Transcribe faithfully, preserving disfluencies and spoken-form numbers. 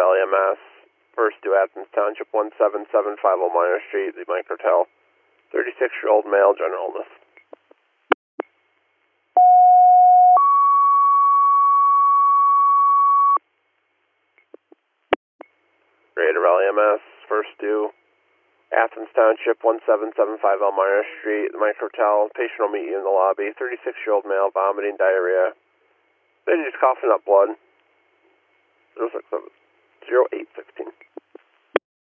Valley M S, first due Athens Township, one seven seven five zero Minor Street, the Microtel, thirty-six-year-old male, general illness. Greater Raleigh M S, first due Athens Township, one seven seven five zero Minor Street, the Microtel, patient will meet you in the lobby, thirty-six-year-old male, vomiting, diarrhea, lady just coughing up blood, zero six seven zero eight sixteen.